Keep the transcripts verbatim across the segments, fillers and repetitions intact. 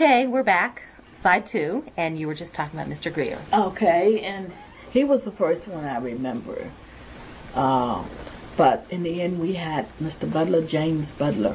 Okay, we're back. Side two, and you were just talking about Mister Greer. Okay, and he was the first one I remember. Uh, but in the end, we had Mister Butler, James Butler.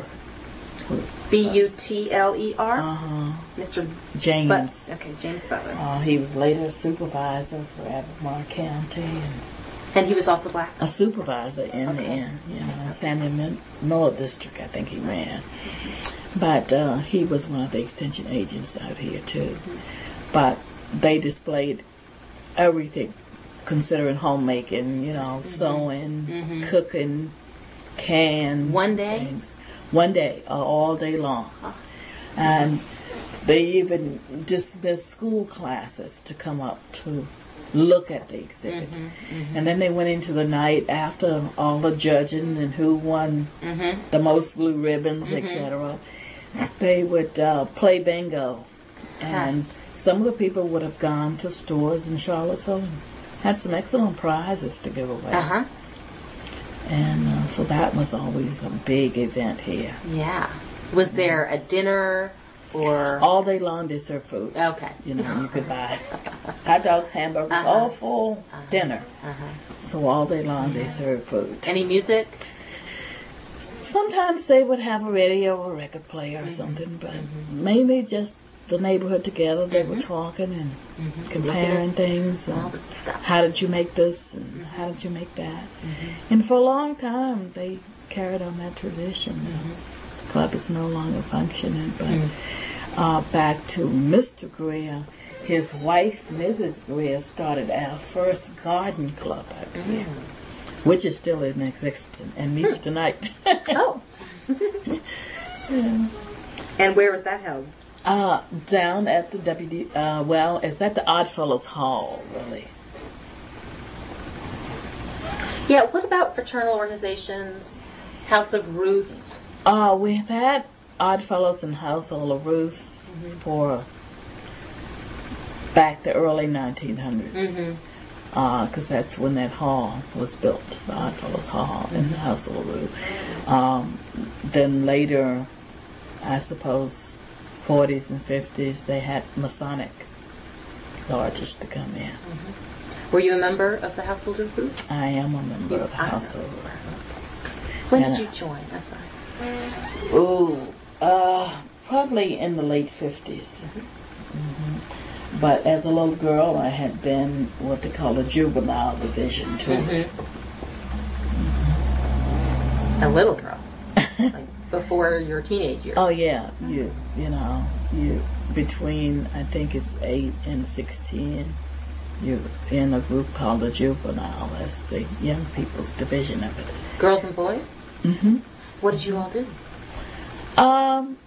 B U T L E R? Uh-huh. Mister James. But, okay, James Butler. Uh, he was later a supervisor for Albemarle County. And, and he was also black? A supervisor in okay. the end. You know, Samuel Miller District, I think he ran. But uh, he was one of the extension agents out here, too. Mm-hmm. But they displayed everything, considering homemaking, you know, mm-hmm. sewing, mm-hmm. cooking, can. One day? Things. One day, uh, all day long. Huh. And they even dismissed school classes to come up to look at the exhibit. Mm-hmm, mm-hmm. And then they went into the night after all the judging and who won mm-hmm. the most blue ribbons, mm-hmm. et cetera. They would uh, play bingo. And huh. some of the people would have gone to stores in Charlottesville and had some excellent prizes to give away. Uh-huh. And uh, so that was always a big event here. Yeah. Was there a dinner or... All day long they served food. Okay. You know, you could buy hot dogs, hamburgers, uh-huh. all full uh-huh. dinner. Uh-huh. So all day long they served food. Any music? Sometimes they would have a radio or a record player or mm-hmm. something, but mm-hmm. mainly just the neighborhood together. They mm-hmm. were talking and mm-hmm. comparing things. And all the stuff. How did you make this and mm-hmm. how did you make that? Mm-hmm. And for a long time they carried on that tradition. Mm-hmm. The club is no longer functioning, but mm-hmm. uh, back to Mister Greer. His wife, Missus Greer, started our first garden club out mm-hmm. here, which is still in existence and meets tonight. Oh. Yeah. And where was that held? Uh, down at the W D, uh, well, it's at the Oddfellows Hall, really. Yeah, what about fraternal organizations, House of Ruth? Uh, we've had Oddfellows and Household of Ruth mm-hmm. for back the early nineteen hundreds. Mm-hmm. Because uh, that's when that hall was built, the Oddfellows Hall in the House of Ruth. Um, then later, I suppose, forties and fifties, they had Masonic lodges to come in. Mm-hmm. Were you a member of the Household of Ruth? I am a member you, of the Household of Ruth. When and did you join? I'm sorry. Ooh, uh, probably in the late fifties. Mm-hmm. Mm-hmm. But as a little girl, I had been what they call a juvenile division to mm-hmm. it. Mm-hmm. A little girl, like before your teenage years. Oh yeah, you you know you between I think it's eight and sixteen, you're in a group called the juvenile. That's the young people's division of it. Girls and boys. Mm-hmm. What did you all do? Um.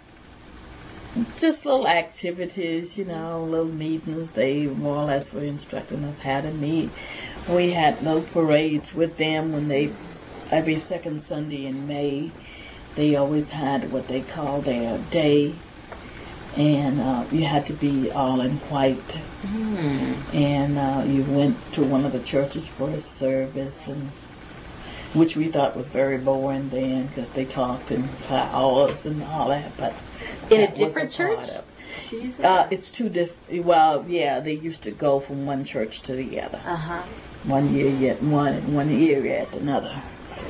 Just little activities, you know, little meetings. They more or less were instructing us how to meet. We had little parades with them when they, every second Sunday in May, they always had what they call their day. And uh, you had to be all in white. Mm. And uh, you went to one of the churches for a service, and which we thought was very boring then because they talked in five hours and all that, but in a different a church? Did you say uh, it's two different. Well, yeah, they used to go from one church to the other. Uh huh. One year yet one, and one year at another. So.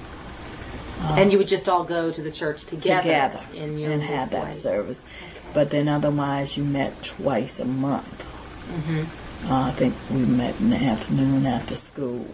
Uh, and you would just all go to the church together, together in your and have that way. service. Okay. But then otherwise, you met twice a month. Mm-hmm. Uh, I think we met in the afternoon after school,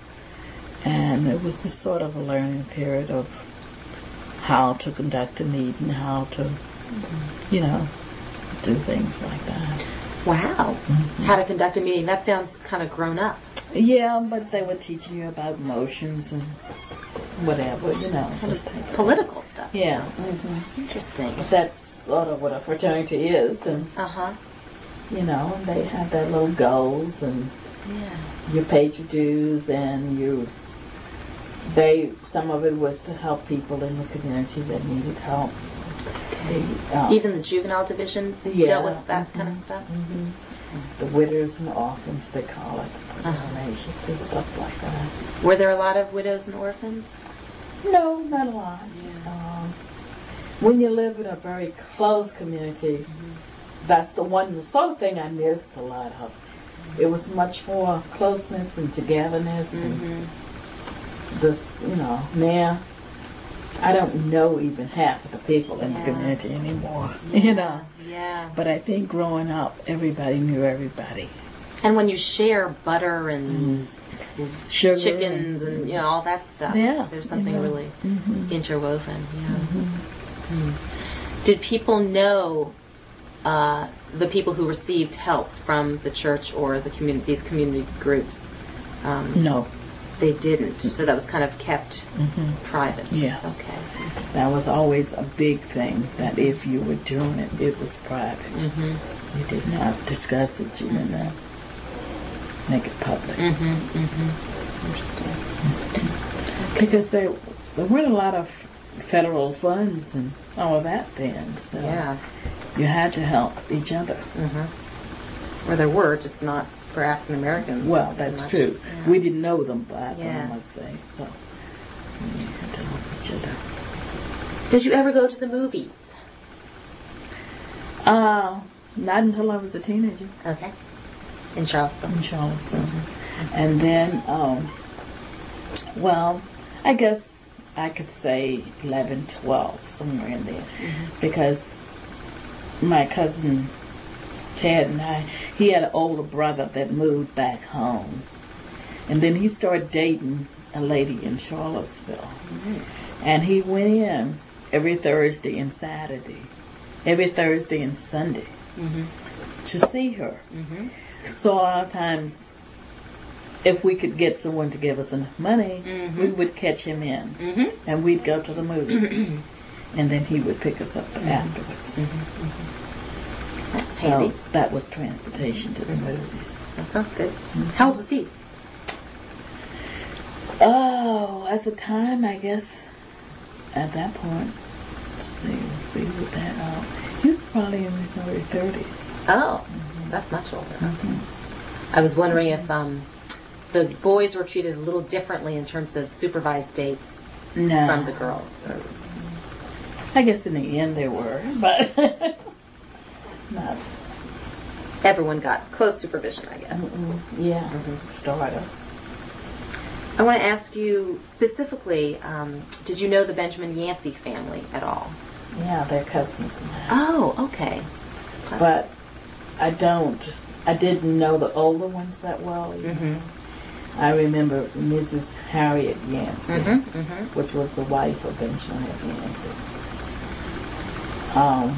and it was just sort of a learning period of how to conduct a meeting, how to, you know, do things like that. Wow. Mm-hmm. How to conduct a meeting. That sounds kind of grown up. Yeah, but they were teaching you about emotions and whatever, you know. Just political stuff. Yeah. Mm-hmm. Interesting. But that's sort of what a fraternity is. And, uh-huh. you know, and they have their little goals, and yeah. you paid your dues, and you... They some of it was to help people in the community that needed help. So they, um, Even the juvenile division yeah, dealt with that mm-hmm, kind of stuff? Mm-hmm. The widows and orphans, they call it, for uh-huh. donations and stuff like that. Were there a lot of widows and orphans? No, not a lot. Yeah. Um, when you live in a very close community, mm-hmm. that's the one, the sort of thing I missed a lot of. It was much more closeness and togetherness, Mm-hmm. and this, you know, now I don't know even half of the people in Yeah. the community anymore, Yeah. you know. Yeah. But I think growing up, everybody knew everybody. And when you share butter and Sugar chickens and, you know, all that stuff, Yeah, there's something yeah. really Mhm. interwoven. Yeah. Mm. Did people know uh, the people who received help from the church or the community, these community groups? Um, No, They didn't, so that was kind of kept private. Yes. Okay. that was always a big thing, that if you were doing it, it was private. Mm-hmm. You did not discuss it, you did not make it public. Mm-hmm. Mm-hmm. Interesting. Because there, there weren't a lot of federal funds and all of that then, so Yeah. you had to help each other. Mm-hmm. Or there were, just not for African Americans. Well, that's much. true. Yeah. We didn't know them black, Yeah. I must say, so we had to help each other. Did you ever go to the movies? Uh, not until I was a teenager Okay. In Charlottesville. in Charlottesville. And then, um, well, I guess I could say eleven, twelve, somewhere in there. Because my cousin Ted and I, he had an older brother that moved back home. And then he started dating a lady in Charlottesville. And he went in every Thursday and Saturday, every Thursday and Sunday Mm-hmm. to see her. Mm-hmm. So a lot of times, if we could get someone to give us enough money, Mhm. we would catch him in. Mm-hmm. And we'd go to the movie. And then he would pick us up afterwards. That's So handy. that was transportation to the movies. That sounds good. How old was he? Oh, at the time, I guess, at that point, let's see, let's see with that out. He was probably in his early thirties. Oh, that's much older. Okay. I was wondering if um, the boys were treated a little differently in terms of supervised dates No. from the girls. So it was- I guess in the end they were, but not. everyone got close supervision, I guess. Mm, yeah, stardust. I want to ask you specifically, um, did you know the Benjamin Yancey family at all? Yeah, they're cousins and that. Oh, okay. But I don't. I didn't know the older ones that well. You know. Mm-hmm. I remember Missus Harriet Yancey, Mm-hmm. Mm-hmm. which was the wife of Benjamin F. Yancey. Um,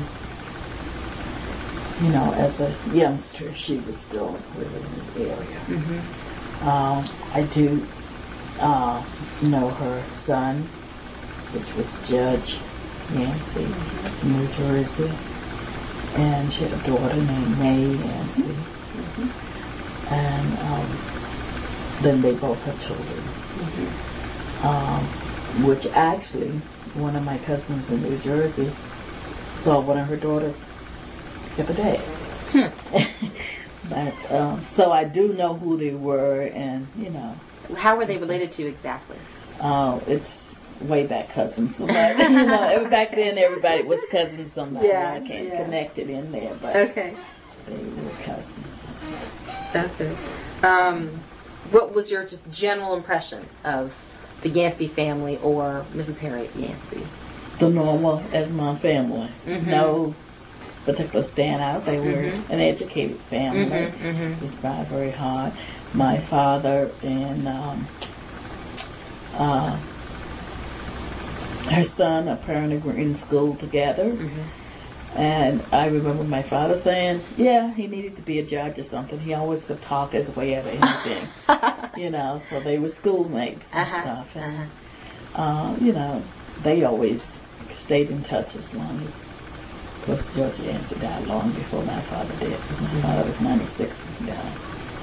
you know, as a youngster, she was still living in the area. Mm-hmm. Um, I do uh, know her son, which was Judge Yancey in New Jersey. And she had a daughter named May Yancey. Mm-hmm. And um, then they both had children. Mm-hmm. Um, which actually, one of my cousins in New Jersey saw one of her daughters the other day. Hmm. But, um, so I do know who they were, and, you know. How were they related to exactly? Uh, it's way back cousins. But, you know, every, back then everybody was cousins somebody. Yeah, I can't yeah. connect it in there, but Okay. they were cousins. That's it. Um, what was your just general impression of the Yancey family or Missus Harriet Yancey? The normal as my family. Mhm. No particular standout. They were Mhm. an educated family. Mhm, mhm. They tried very hard. My father and um, uh, her son apparently were in school together. Mm-hmm. And I remember my father saying, yeah, he needed to be a judge or something. He always could talk his way out of anything. You know, so they were schoolmates and Uh-huh, stuff. And, uh-huh. uh, you know, they always stayed in touch as long as, of course, George Yancey died long before my father did, because my father was ninety-six when he died.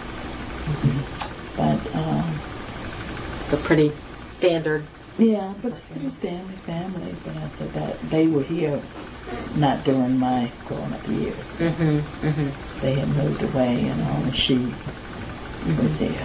But, um, But pretty standard. yeah, but it's pretty Stanley family. But I said that they were here not during my growing up years. Mm-hmm. Mm-hmm. They had moved away, and only she was there.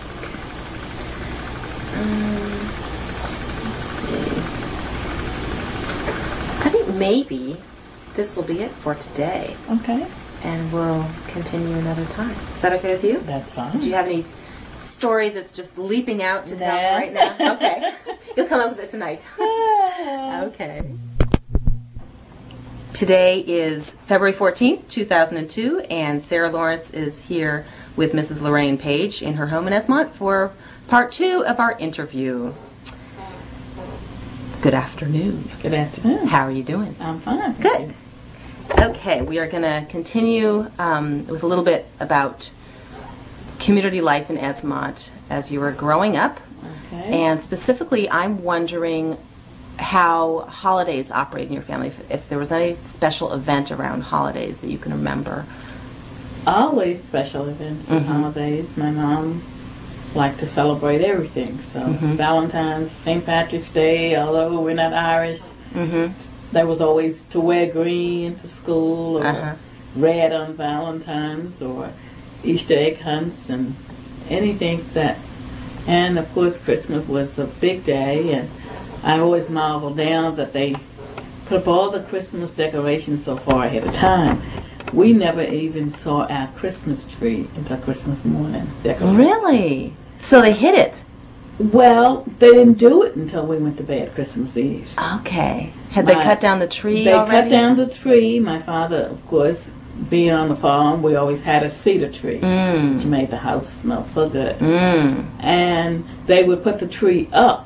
Um, let's see. I think maybe this will be it for today. Okay. and we'll continue another time. Is that okay with you? That's fine. Do you have any story that's just leaping out to tell me Nah. right now? Okay. You'll come up with it tonight. Okay. Today is February fourteenth, two thousand two, and Sarah Lawrence is here with Missus Lorraine Page in her home in Esmont for part two of our interview. Good afternoon. Good afternoon. How are you doing? I'm fine. thank Good. you. Okay, we are going to continue um, with a little bit about community life in Esmont as you were growing up. Okay. And specifically, I'm wondering how holidays operate in your family, if, if there was any special event around holidays that you can remember. Always special events and Mhm. holidays. My mom liked to celebrate everything. So Mhm. Valentine's, Saint Patrick's Day, although we're not Irish, Mm-hmm. there was always to wear green to school, or Uh-huh. red on Valentine's, or Easter egg hunts, and anything that. And of course, Christmas was a big day, and I always marvel now that they put up all the Christmas decorations so far ahead of time. We never even saw our Christmas tree until Christmas morning. Decorated. Really? So they hid it? Well, they didn't do it until we went to bed Christmas Eve. Okay. Had they My- cut down the tree They already? cut down the tree. My father, of course, being on the farm, we always had a cedar tree, which Mm. made the house smell so good. Mm. And they would put the tree up,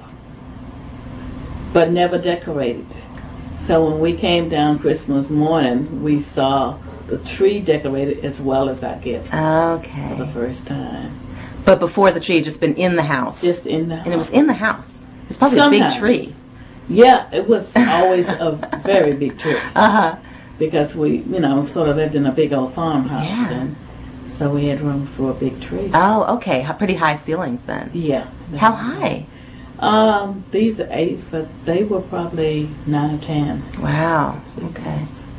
but never decorated. So when we came down Christmas morning, we saw the tree decorated as well as our gifts for the Okay. first time. But before the tree had just been in the house. Just in the house. And it was in the house. It's probably a Sometimes. big tree. Yeah, it was always a very big tree. Uh-huh. Because we, you know, sort of lived in a big old farmhouse, Yeah. and so we had room for a big tree. Oh, okay. H- Pretty high ceilings then. Yeah. How high? Um, these are eight, but they were probably nine or ten. Wow. Okay.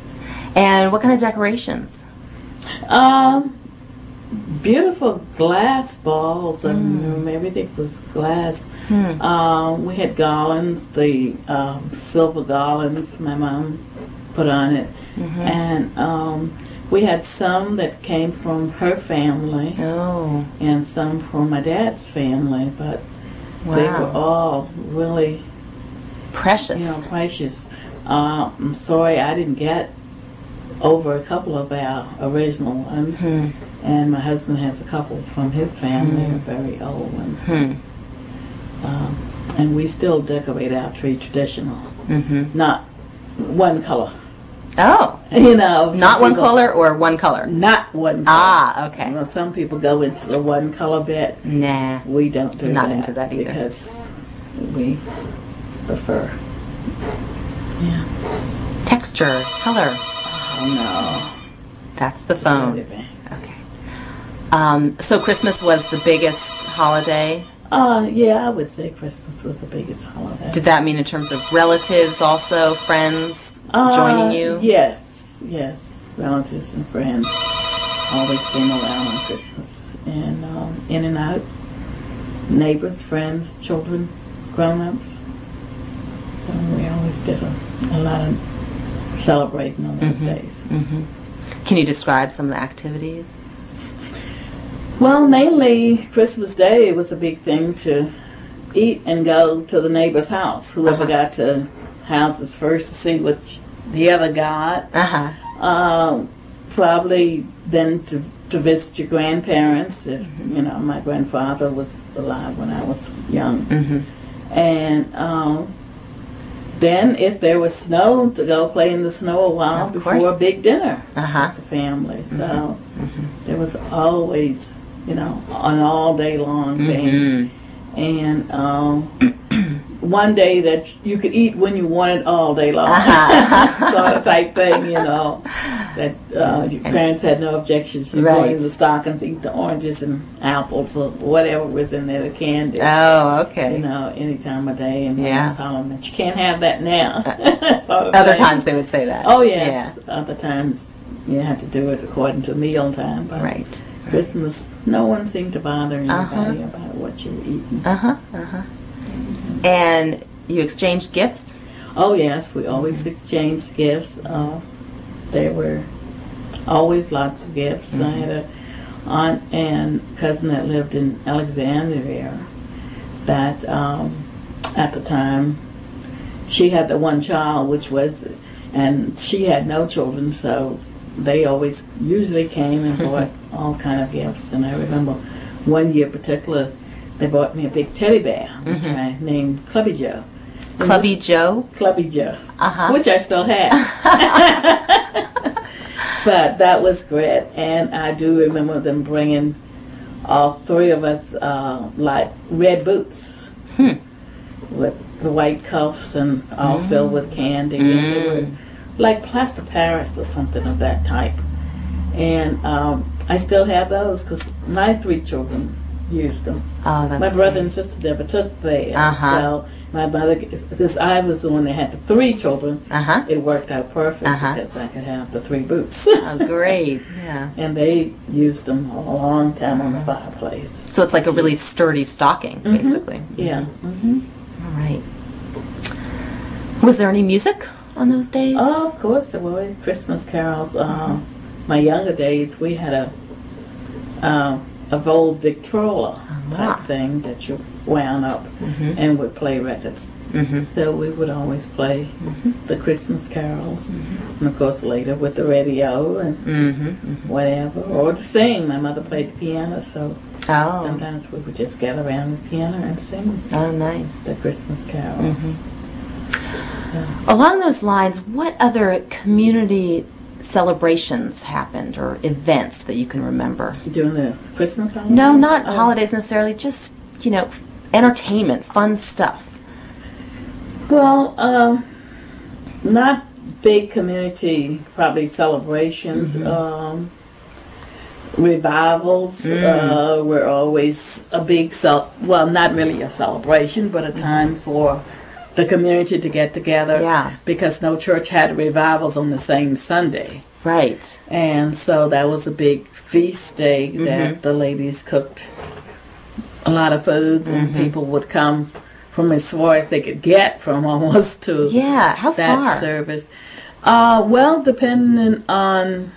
And what kind of decorations? Um, beautiful glass balls, and Mm. um, everything was glass. Hmm. Um, we had garlands, the um, silver garlands my mom put on it, Mhm. and um, we had some that came from her family. Oh, And some from my dad's family, but they were wow. all really, Precious. you know, precious. Uh, I'm sorry I didn't get over a couple of our original ones, Hmm. and my husband has a couple from his family, Hmm. very old ones. Hmm. Um, and we still decorate our tree traditional, Mm-hmm. not one color. Oh, You know, some not one people- color or one color? Not one color. Ah, okay. You know, some people go into the one color bit. Nah. We don't do Not that. into that either. Because we prefer. Yeah. Texture, color. Oh no. That's the Just phone. everything. Okay. Um, so Christmas was the biggest holiday. Uh, yeah, I would say Christmas was the biggest holiday. Did that mean in terms of relatives also, friends Uh, joining you? Yes, yes. Relatives and friends always came around on Christmas. And um, in and out. Neighbors, friends, children, grown-ups. So we always did a, a lot of celebrating on those Mhm. days. Mm-hmm. Can you describe some of the activities? Well, mainly Christmas Day was a big thing to eat and go to the neighbor's house. Whoever Uh-huh. got to houses first to see what the other got. Uh-huh. Um, probably then to to visit your grandparents. If Mm-hmm. you know, my grandfather was alive when I was young, Mm-hmm. and um, then if there was snow, to go play in the snow a while Of before course. a big dinner Uh-huh. with the family. So Mhm. there was always, you know, an all day long thing. Mhm. And um, one day that you could eat when you wanted all day long, Uh-huh. sort of type thing, you know. That uh, your parents had no objections. You go Right. in the stockings, eat the oranges and apples or whatever was in there, the candy. Oh, okay. You know, any time of day, and Yeah. I was telling them that you can't have that now. sort of Other thing. times they would say that. Oh yes. Other times you have to do it according to meal time. But Yeah. Right. Christmas, no one seemed to bother anybody Uh-huh. about what you were eating. Uh-huh. Uh-huh. And you exchanged gifts? Oh yes, we always exchanged gifts. Uh, there were always lots of gifts. Mm-hmm. I had a aunt and cousin that lived in Alexandria that um, at the time she had the one child, which was, and she had no children, so they always usually came and bought all kind of gifts. And I remember one year in particular, they bought me a big teddy bear, which mm-hmm. I named Clubby Joe. Clubby Joe? Clubby Joe, uh-huh. which I still have. But that was great, and I do remember them bringing all three of us uh, like red boots hmm. with the white cuffs and all mm. filled with candy. Mm. And they were like plaster Paris or something of that type. And um, I still have those because my three children used them. Oh, that's my brother great. and sister never took theirs. Uh-huh. So my mother, since I was the one that had the three children, uh-huh. it worked out perfect uh-huh. because I could have the three boots. Oh, great. Yeah. And they used them a long time on the fireplace. So it's like a really sturdy stocking, mm-hmm. basically. Yeah. Mm-hmm. All right. Was there any music on those days? Oh, of course there were. Christmas carols. Uh, my younger days, we had a uh, a Vold Victrola type ah. thing that you wound up mm-hmm. and would play records. Mm-hmm. So we would always play mm-hmm. the Christmas carols. Mm-hmm. And of course later with the radio and mm-hmm. Mm-hmm. whatever. Or to sing. My mother played the piano, so oh. sometimes we would just get around the piano and sing. Oh, nice. The Christmas carols. Mm-hmm. So. Along those lines, what other community celebrations happened or events that you can remember? During the Christmas holidays? No, not oh. holidays necessarily, just, you know, entertainment, fun stuff. Well, uh, not big community, probably celebrations. Mm-hmm. Um, revivals mm. uh, were always a big, cel- well, not really a celebration, but a time mm-hmm. for the community to get together. Yeah. Because no church had revivals on the same Sunday. Right. And so that was a big feast day mm-hmm. that the ladies cooked a lot of food, and mm-hmm. people would come from as far as they could get from almost to yeah. How that far? service. Uh, well, depending on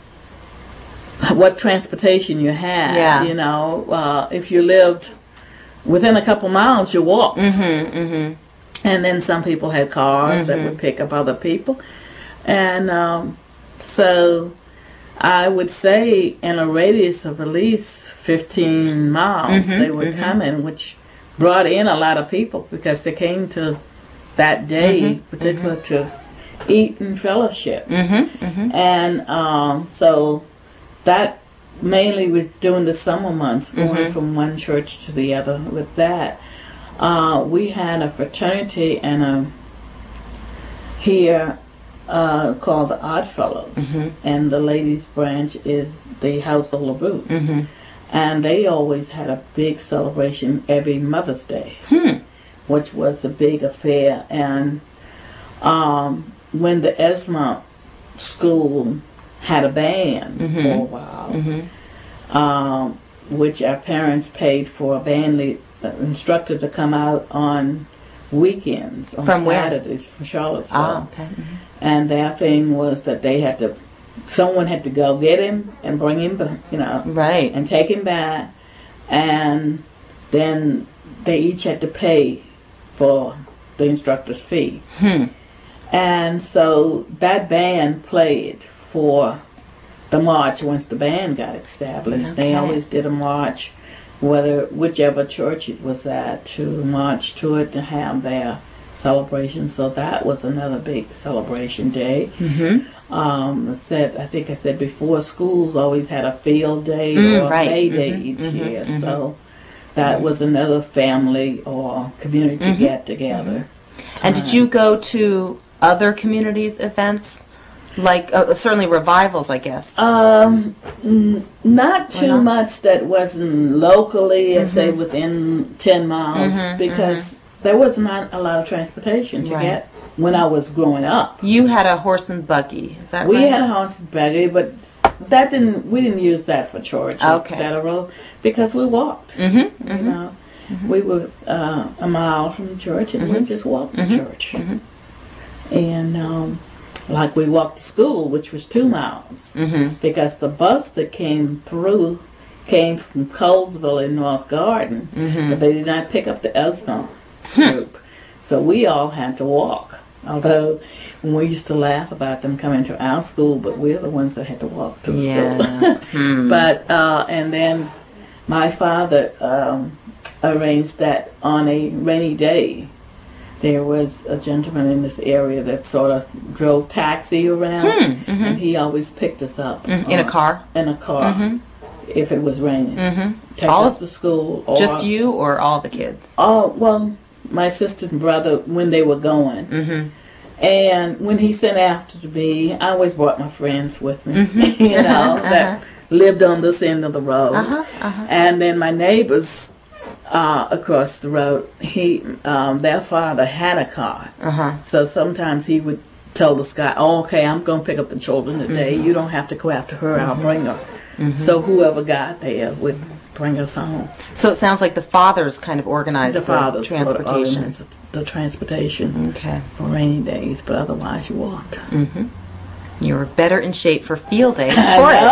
what transportation you had. Yeah. You know, uh, if you lived within a couple miles, you walked. Mm-hmm, mm-hmm. And then some people had cars mm-hmm. that would pick up other people. And um, so I would say in a radius of at least fifteen miles, mm-hmm, they were mm-hmm. coming, which brought in a lot of people because they came to that day, mm-hmm, particularly mm-hmm. to eat and fellowship. Mm-hmm, mm-hmm. And um, so that mainly was during the summer months, going mm-hmm. from one church to the other with that. Uh, we had a fraternity and a here uh, called the Odd Fellows, mm-hmm. and the ladies' branch is the Household of Ruth. Mm-hmm. And they always had a big celebration every Mother's Day, hmm. which was a big affair. And um, when the Esmont School had a band mm-hmm. for a while, mm-hmm. um, which our parents paid for a band lead, uh, instructor to come out on weekends, on from Saturdays where? from Charlottesville. Oh, okay. Mm-hmm. And their thing was that they had to, someone had to go get him and bring him, you know, right, and take him back, and then they each had to pay for the instructor's fee. Hmm. And so that band played for the march once the band got established. Okay. They always did a march, whether whichever church it was at, to march to it to have their celebration. So that was another big celebration day. Mm-hmm. Um, I said, I think I said before, schools always had a field day mm, or a right. May Day mm-hmm, each mm-hmm, year. Mm-hmm. So that was another family or community mm-hmm. get together. And did you go to other communities' events? Like, uh, certainly revivals, I guess. Um, n- not too not? much that wasn't locally, mm-hmm. say within ten miles, mm-hmm, because mm-hmm. there was not a lot of transportation to right. get when I was growing up. You had a horse and buggy, is that we right? We had a horse and buggy, but that didn't. We didn't use that for church, okay. et cetera, because we walked. Mm-hmm, you mm-hmm. know, mm-hmm. we were uh, a mile from the church, and mm-hmm. we just walked mm-hmm. to church. Mm-hmm. And um, like we walked to school, which was two miles, Mm-hmm. because the bus that came through came from Colesville in North Garden, Mm-hmm. but they did not pick up the Esmond group. So we all had to walk. Although we used to laugh about them coming to our school, but we're the ones that had to walk to Yeah. school. Hmm. But uh, and then my father um, arranged that on a rainy day, there was a gentleman in this area that sort of drove taxi around, Hmm, mhm. and he always picked us up Mhm. In a uh, car? in a car Mhm. if it was raining. Mm-hmm. Take All us of- to school. Or, Just you or all the kids? Oh, well, my sister and brother when they were going. Mm-hmm. And when he sent after me, I always brought my friends with me, Mhm. you know, Uh-huh, that lived on this end of the road. Uh-huh, uh-huh. And then my neighbors uh, across the road, he, um, their father had a car. Uh-huh. So sometimes he would tell this guy, oh, okay, I'm going to pick up the children today. Mm-hmm. You don't have to go after her. I'll bring her. So whoever got there would bring us home. So it sounds like the fathers kind of organized The the, father sort of transportation. organized the transportation Okay. for rainy days, but otherwise you walked. Mm-hmm. You were better in shape for field day for it.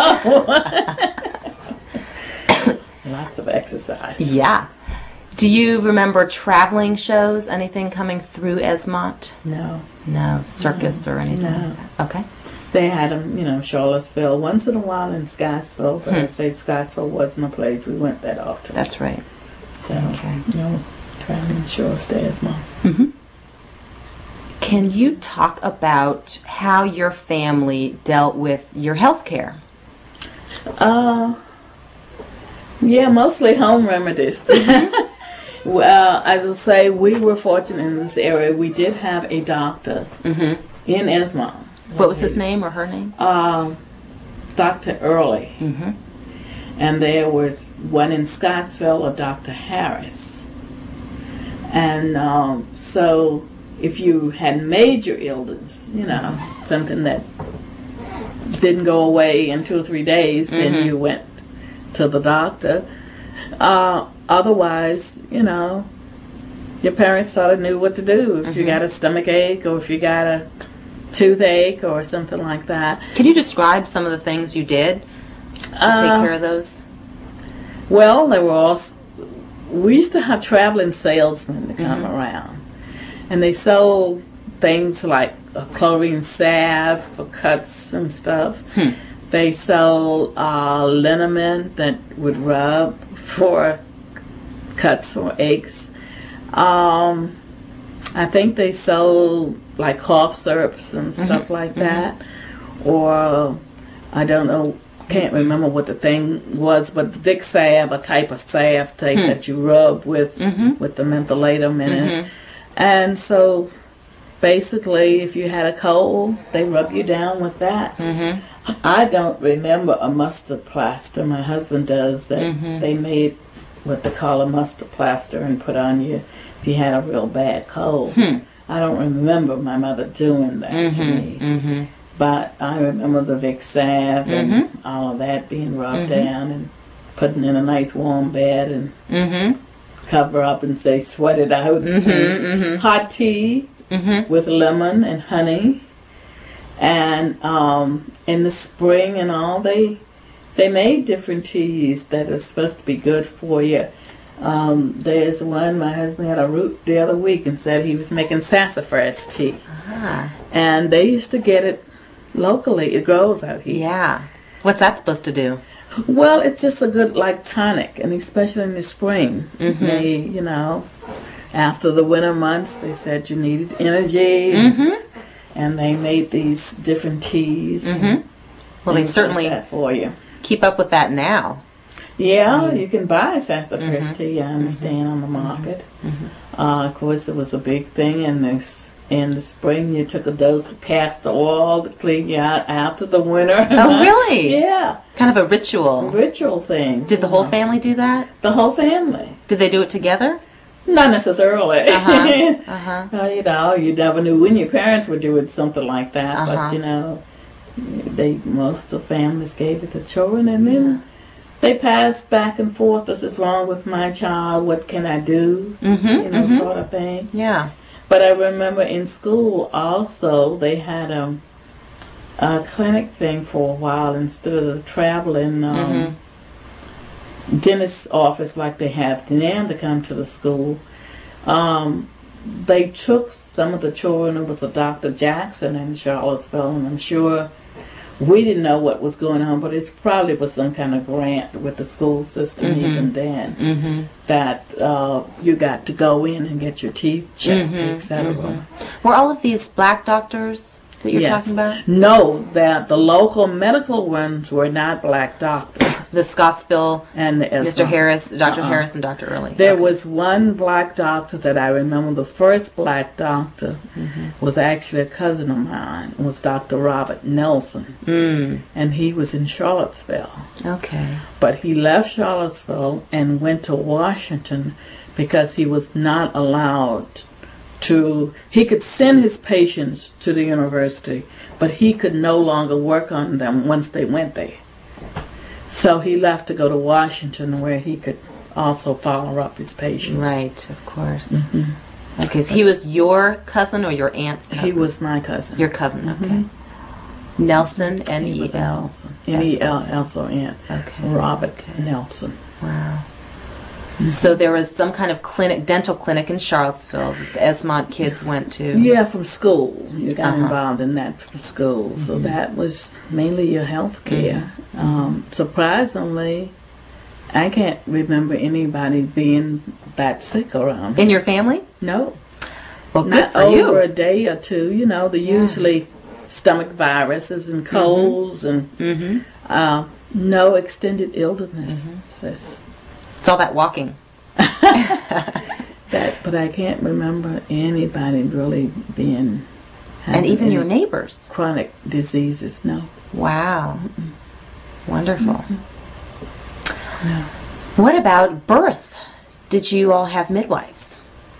Lots of exercise. Yeah. Do you remember traveling shows? Anything coming through Esmont? No, No. Circus or anything? no. Like that? Okay. They had them, you know, Charlottesville, once in a while in Scottsville, but Hmm. I say Scottsville wasn't a place we went that often. That's right. So, Okay. no traveling shows there as well. Mm-hmm. Can you talk about how your family dealt with your health care? Uh, yeah, mostly home remedies. Well, as I say, we were fortunate in this area. We did have a doctor Mm-hmm. in Esmond. What was his name or her name? Uh, Doctor Early. Mm-hmm. And there was one in Scottsville, a Doctor Harris. And um, so if you had major illness, you know, something that didn't go away in two or three days, then Mhm. you went to the doctor. Uh, otherwise, you know, your parents sort of knew what to do. If you Mhm. got a stomach ache or if you got a toothache or something like that. Can you describe some of the things you did to Uh, take care of those? Well, they were all. We used to have traveling salesmen to come Mhm. around, and they sold things like a chlorine salve for cuts and stuff. Hmm. They sold uh, liniment that would rub for cuts or aches. Um, I think they sold like cough syrups and stuff Mhm. like Mhm. that, or I don't know. Can't remember what the thing was, but Vic salve, a type of salve tape Hmm. that you rub with Mhm. with the mentholatum in it. Mhm. And so basically, if you had a cold, they rub you down with that. Mhm. I don't remember a mustard plaster. My husband does that. Mhm. They made what they call a mustard plaster and put on you if you had a real bad cold. Hmm. I don't remember my mother doing that to Mhm. me. Mhm. But I remember the Vic salve and Mhm. all of that being rubbed Mhm. down and putting in a nice warm bed and Mhm. cover up and say sweat it out. Mhm. Mhm. Hot tea Mhm. with lemon and honey. And um, in the spring and all, they they made different teas that are supposed to be good for you. Um, there's one, my husband had a root the other week and said he was making sassafras tea. Ah, And they used to get it locally. It grows out here. yeah. What's that supposed to do? Well, it's just a good, like, tonic, and especially in the spring. Mhm. They, you know, after the winter months, they said you needed energy, Mm-hmm. and they made these different teas. Mm-hmm. Well, they things like certainly that for you. keep up with that now. Yeah, you can buy sassafras Mhm. tea, I understand, on the market. Mhm. Uh, of course, it was a big thing in this. In the spring, you took a dose of castor oil to clean you out after the winter. Oh, really? Yeah, Kind of a ritual. ritual thing. Did the you whole know. family do that? The whole family. Did they do it together? Not necessarily. Uh-huh. Uh-huh. Well, you know, you never knew when your parents were doing something like that, Uh-huh. but you know, they most of the families gave it to children, and then they passed back and forth. This is wrong with my child. What can I do? Mm-hmm. You know, Mm-hmm. sort of thing. Yeah. But I remember in school also they had um uh, clinic thing for a while instead of the traveling um, mm-hmm. dentist's office like they have now to come to the school. Um, they took some of the children. It was a Doctor Jackson in Charlottesville, and I'm sure we didn't know what was going on, but it probably was some kind of grant with the school system mm-hmm. even then mm-hmm. that uh, you got to go in and get your teeth checked, mm-hmm. et cetera. Mm-hmm. Were all of these black doctors that you're yes. talking about? No, that the local medical ones were not black doctors. The Scottsville and the Mister Harris, Doctor uh-uh. Harris, and Doctor Early. There okay. was one black doctor that I remember. The first black doctor mm-hmm. was actually a cousin of mine. It was Doctor Robert Nelson, mm. and he was in Charlottesville. Okay, but he left Charlottesville and went to Washington because he was not allowed to. He could send his patients to the university, but he could no longer work on them once they went there. So he left to go to Washington where he could also follow up his patients. Right, of course. Mm-hmm. Okay, so he was your cousin or your aunt's cousin? He was my cousin. Your cousin, okay. Mm-hmm. Nelson, N E L. N E L, S O N. Okay. Robert okay. Nelson. Wow. Mm-hmm. So there was some kind of clinic, dental clinic in Charlottesville that the Esmont kids went to. Yeah, from school. You got uh-huh. involved in that from school. Mm-hmm. So that was mainly your health care. Mm-hmm. Um, surprisingly, I can't remember anybody being that sick around. In your family? No. Well, good Not for over you. a day or two. You know, the yeah. usually stomach viruses and colds mm-hmm. and mm-hmm. uh, no extended illness. Mm-hmm. It's, it's all that walking. that, but I can't remember anybody really being. And even your neighbors. Chronic diseases, no. Wow. Mm-mm. Wonderful. Mm-hmm. No. What about birth? Did you all have midwives?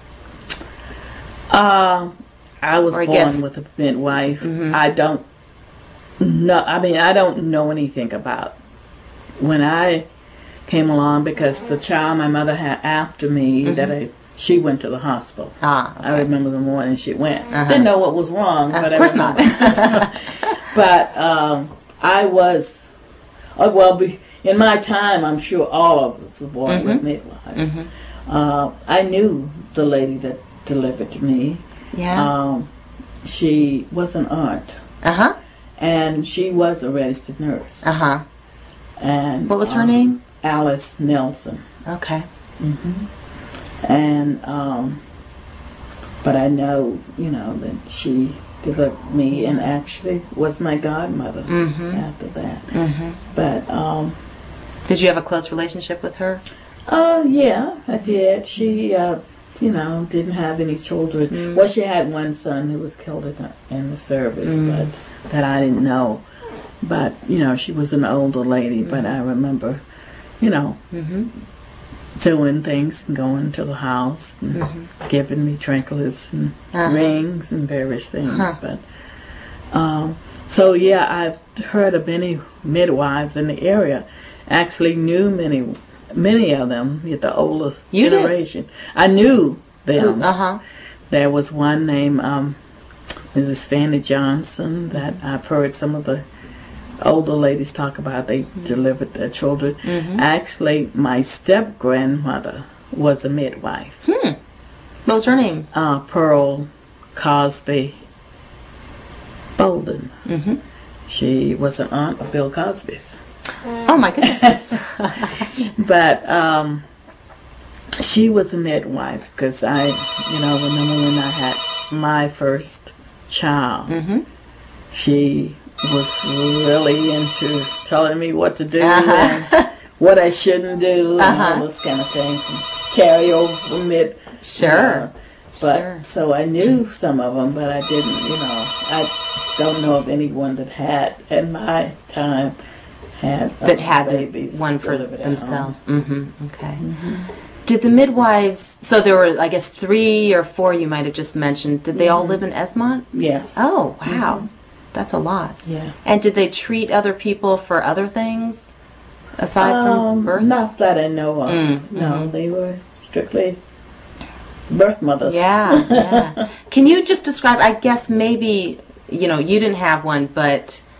Uh, I was or born I with a midwife. Mm-hmm. I don't know. I mean, I don't know anything about when I came along because the child my mother had after me, mm-hmm. that I, she went to the hospital. Ah, okay. I remember the morning she went. Uh-huh. Didn't know what was wrong, uh, but of course I not. But um, I was. Oh, well, be, in my time, I'm sure all of us were born mm-hmm. with midwives. Mm-hmm. Uh, I knew the lady that delivered to me. Yeah. Um, she was an aunt. Uh huh. And she was a registered nurse. Uh huh. And what was her um, name? Alice Nelson. Okay. Mm-hmm. And um, but I know, you know, that she delivered me yeah. and actually was my godmother mm-hmm. after that. Mm-hmm. But um, did you have a close relationship with her? Uh, yeah, I did. She, uh, you know, didn't have any children. Mm. Well, she had one son who was killed in the, in the service, mm. but that I didn't know. But, you know, she was an older lady, mm. but I remember, you know, mm-hmm. doing things and going to the house and mm-hmm. giving me trinkets and uh-huh. rings and various things. Huh. But um, so, yeah, I've heard of many midwives in the area. Actually knew many Many of them, the older you generation. Did. I knew them. Uh huh. There was one named um, Missus Fanny Johnson that I've heard some of the older ladies talk about. They mm-hmm. delivered their children. Mm-hmm. Actually, my step grandmother was a midwife. Hmm. What was her name? Uh, Pearl Cosby Bolden. Mm-hmm. She was an aunt of Bill Cosby's. Oh my goodness. But um, she was a midwife because I, you know, remember when I had my first child, mm-hmm. she was really into telling me what to do uh-huh. and what I shouldn't do uh-huh. and all this kind of thing. Carry over from mid. Sure. You know. But sure. so I knew some of them, but I didn't, you know, I don't know of anyone that had at my time. Had, that uh, had babies one for themselves. Mm-hmm. Okay. Mm-hmm. Did the midwives? So there were, I guess, three or four you might have just mentioned. Did they mm-hmm. all live in Esmont? Yes. Oh, wow, mm-hmm. that's a lot. Yeah. And did they treat other people for other things aside um, from birth? Not that I know of. Mm-hmm. No, they were strictly birth mothers. Yeah. Yeah. Can you just describe? I guess maybe you know you didn't have one, but.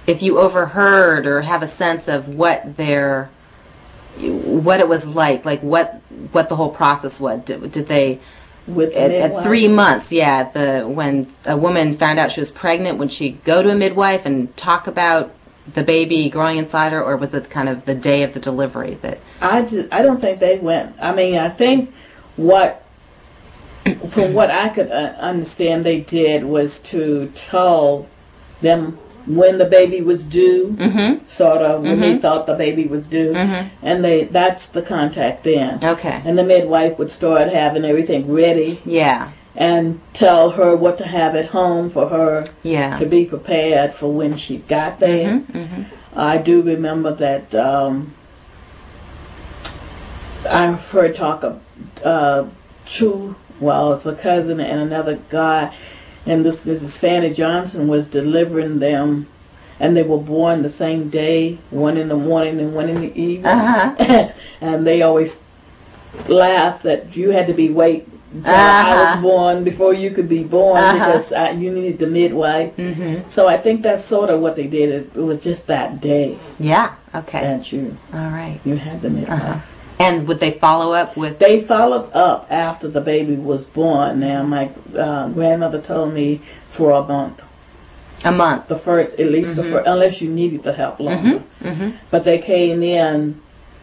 if you overheard or have a sense of what their, what it was like, like what what the whole process was. Did, did they, With the at, at midwife? three months, yeah, the when a woman found out she was pregnant, would she go to a midwife and talk about the baby growing inside her, or was it kind of the day of the delivery that? I just, I don't think they went. I mean, I think what, from what I could uh, understand, they did was to tell them when the baby was due, Mm-hmm. sort of when they Mhm. thought the baby was due, Mhm. and they that's the contact then. Okay. And the midwife would start having everything ready Yeah. and tell her what to have at home for her Yeah. to be prepared for when she got there. Mm-hmm. Mm-hmm. I do remember that um, I've heard talk of uh, two, well, it's a cousin and another guy, and this Missus Fanny Johnson was delivering them, and they were born the same day, one in the morning and one in the evening. Uh-huh. And they always laughed that you had to be wait until Uh-huh. I was born before you could be born Uh-huh. because I, you needed the midwife. Mm-hmm. So I think that's sort of what they did. It, it was just that day Yeah. Okay. that you All right. you had the midwife. Uh-huh. And would they follow up with? They followed up after the baby was born. Now my uh, grandmother told me for a month, A month. the first at least the Mhm. first, unless you needed the help longer. Mm-hmm. Mm-hmm. But they came in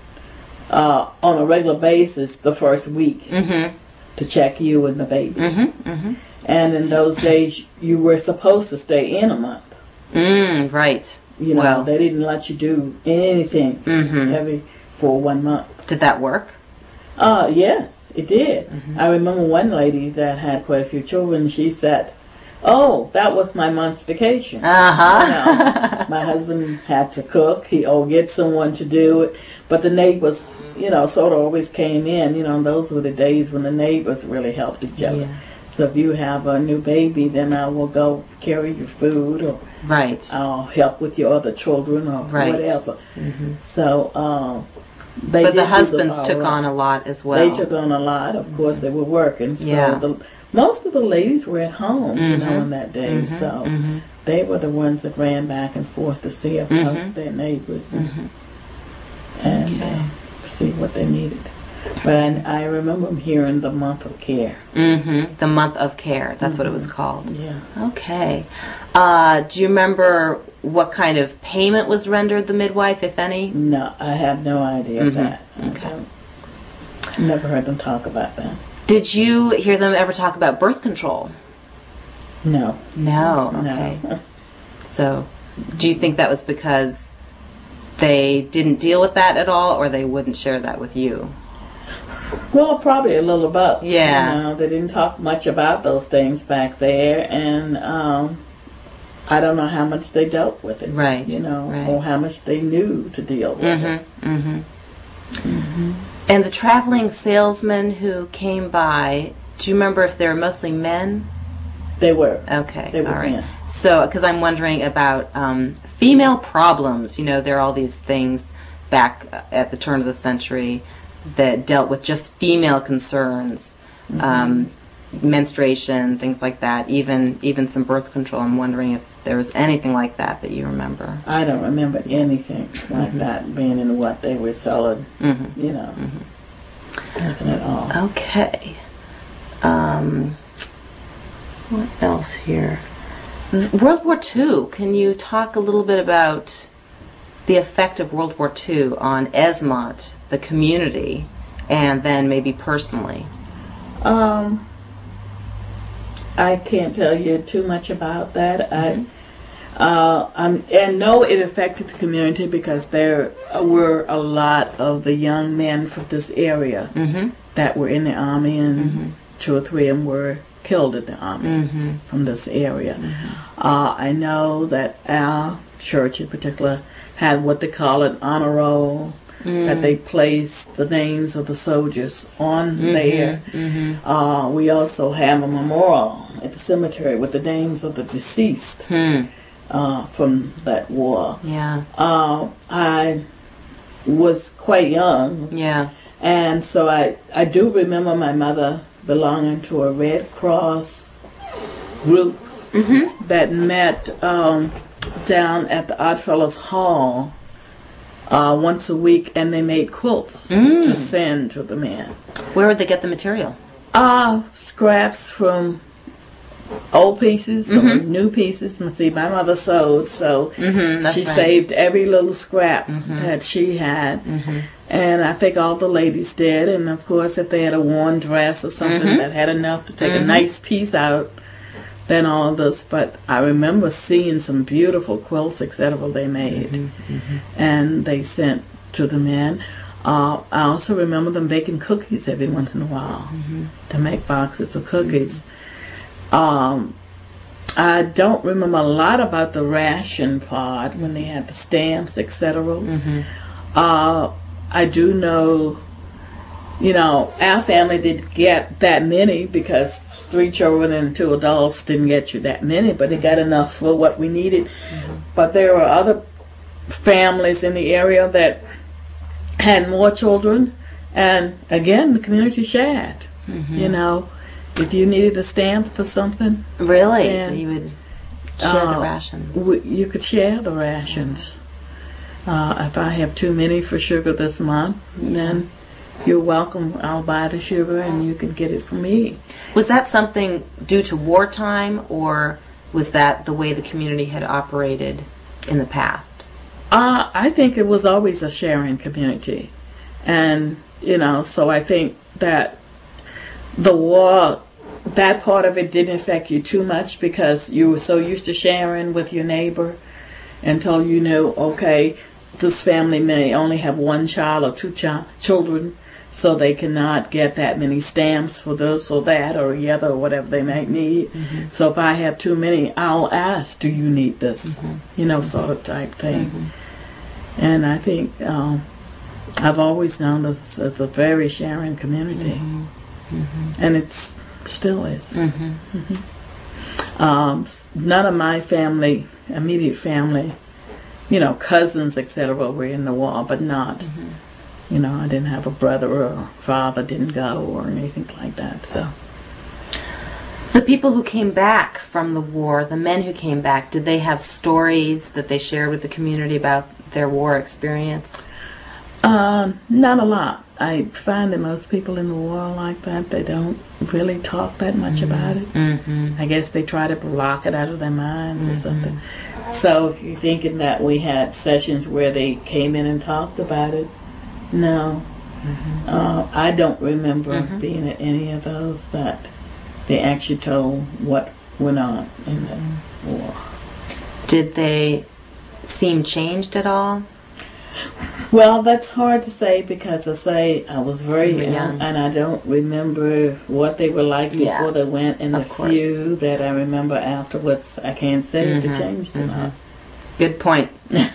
uh, on a regular basis the first week Mm-hmm. to check you and the baby. Mm-hmm. Mm-hmm. And in those days, you were supposed to stay in a month. Mm, right. You know, Well. they didn't let you do anything Mm-hmm. heavy for one month. Did that work? Uh, yes, it did. Mhm. I remember one lady that had quite a few children. She said, "Oh, that was my month's vacation." Uh-huh. My husband had to cook. He or get someone to do it, but the neighbors, you know, sort of always came in. You know, those were the days when the neighbors really helped each other. Yeah. So if you have a new baby, then I will go carry your food, or Right. I'll help with your other children, or Right. whatever. Mm-hmm. So um, they But did the do husbands follow took up. on a lot as well. They took on a lot. Of course, they were working. So Yeah. the, most of the ladies were at home, you know, Mhm. in that day. Mhm. So Mhm. they were the ones that ran back and forth to see about Mhm. their neighbors and, Mhm. and Okay. uh, see what they needed. But I, I remember hearing the month of care. Mm-hmm. The month of care. That's what it was called. Yeah. Okay. Uh, do you remember what kind of payment was rendered the midwife, if any? No, I have no idea of Mhm. that. Okay. I don't- never heard them talk about that. Did you hear them ever talk about birth control? No. No. No. Okay. So, do you think that was because they didn't deal with that at all, or they wouldn't share that with you? Well, probably a little about. Yeah. You know, they didn't talk much about those things back there, and um, I don't know how much they dealt with it. Right. You know, Right. or how much they knew to deal with it. Mm-hmm. Mm-hmm. And the traveling salesmen who came by, do you remember if they were mostly men? They were. Okay, They were all right. men. So, because I'm wondering about um, female problems. You know, there are all these things back uh, at the turn of the century that dealt with just female concerns, Mm-hmm. um, menstruation, things like that. Even even some birth control. I'm wondering if there was anything like that that you remember. I don't remember anything like that being in what they were selling. Mm-hmm. You know, nothing at all. Okay. Um, what else here? World War Two. Can you talk a little bit about the effect of World War Two on Esmont, the community, and then maybe personally? Um, I can't tell you too much about that. I, uh, I'm, and no, it affected the community because there were a lot of the young men from this area Mm-hmm. that were in the army, and Mhm. two or three of them were killed in the army Mm-hmm. from this area. Uh, I know that our church in particular had what they call an honor roll, that they placed the names of the soldiers on there. Mm-hmm. Uh, we also have a memorial at the cemetery with the names of the deceased Hmm. uh, from that war. Yeah. Uh, I was quite young, Yeah. and so I, I do remember my mother belonging to a Red Cross group Mm-hmm. that met um, down at the Oddfellows Hall uh, once a week, and they made quilts Mm. to send to the men. Where would they get the material? Uh, scraps from old pieces or Mhm. new pieces. You see, my mother sewed, so Mm-hmm, that's she right. saved every little scrap Mhm. that she had. Mm-hmm. And I think all the ladies did. And of course, if they had a worn dress or something Mhm. that had enough to take Mhm. a nice piece out, then all this. But I remember seeing some beautiful quilts, et cetera, they made. Mm-hmm. And they sent to the men. Uh, I also remember them baking cookies every once in a while Mm-hmm. to make boxes of cookies. Um, I don't remember a lot about the ration part when they had the stamps, et cetera. Mm-hmm. Uh, I do know, you know, our family didn't get that many because three children and two adults didn't get you that many, but it got enough for what we needed. Mm-hmm. But there were other families in the area that had more children, and again, the community shared. Mm-hmm. You know, if you needed a stamp for something, Really? Yeah. You would share the Uh, rations. w- you could share the rations. Uh, if I have too many for sugar this month, then you're welcome. I'll buy the sugar and you can get it from me. Was that something due to wartime, or was that the way the community had operated in the past? Uh, I think it was always a sharing community. And, you know, so I think that the war, that part of it didn't affect you too much because you were so used to sharing with your neighbor until you knew, okay, this family may only have one child or two chi- children, so they cannot get that many stamps for this or that or the other or whatever they might need. Mm-hmm. So if I have too many, I'll ask, do you need this? Mm-hmm. You know, sort of type thing. Mm-hmm. And I think um, I've always known it's, it's a very sharing community. Mm-hmm. Mm-hmm. And it still is. Mm-hmm. Um, s- none of my family, immediate family, you know, cousins, et cetera, were in the war, but not, Mm-hmm. you know, I didn't have a brother or a father didn't go or anything like that. So The people who came back from the war, the men who came back, did they have stories that they shared with the community about their war experience? um, not a lot. I find that most people in the war are like that. They don't really talk that much about it. Mm-hmm. I guess they try to block it out of their minds or Mhm. something. So if you're thinking that we had sessions where they came in and talked about it, no. Mm-hmm. Uh, I don't remember Mhm. being at any of those that they actually told what went on in the war. Did they seem changed at all? Well, that's hard to say because I say I was very You were young, young. and I don't remember what they were like before Yeah, they went, and of the course. few that I remember afterwards, I can't say if Mhm, they changed or mhm. not. Good point.